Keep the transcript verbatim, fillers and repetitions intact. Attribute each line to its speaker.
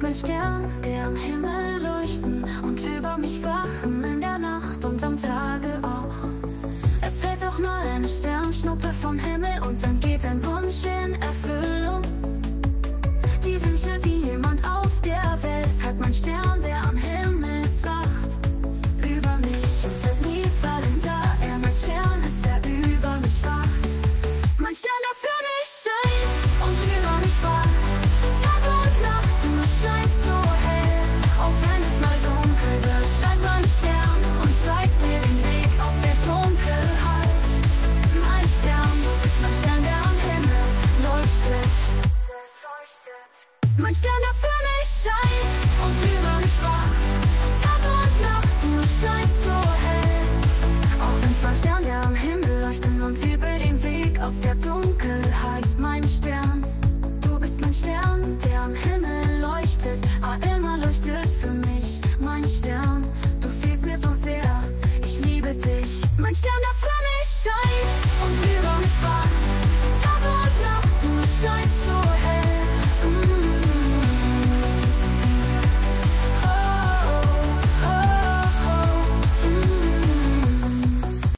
Speaker 1: mein Stern, der am Himmel leuchten und über mich wachen in der Nacht und am Tage auch. Es fällt auch mal eine Sternschnuppe vom Himmel und dann geht ein Wunsch in Erfüllung. Die Wünsche, die jemand auf der Welt hat, mein Stern, der am Himmel wacht über mich und wird nie fallen, da er mein Stern ist, der über mich wacht. Mein Stern, der für mich scheint und über mich wacht. Tag und Nacht, du scheinst so hell. Auch wenn es mal dunkel wird, scheint mein Stern und zeigt mir den Weg aus der Dunkelheit. Mein Stern, du bist mein Stern, der am Himmel leuchtet. Mein Stern, der für mich scheint und über mich wacht. Tag und Nacht, du scheinst so hell. Auch wenn's mein Stern, der am Himmel leuchtet und über den Weg aus der Dunkelheit. Mein Stern, du bist mein Stern, der am Himmel leuchtet, ah, immer leuchtet für mich. Mein Stern, du fehlst mir so sehr, ich liebe dich. Mein Stern, der für mich scheint und über mich wacht. Tag und Nacht, du scheinst so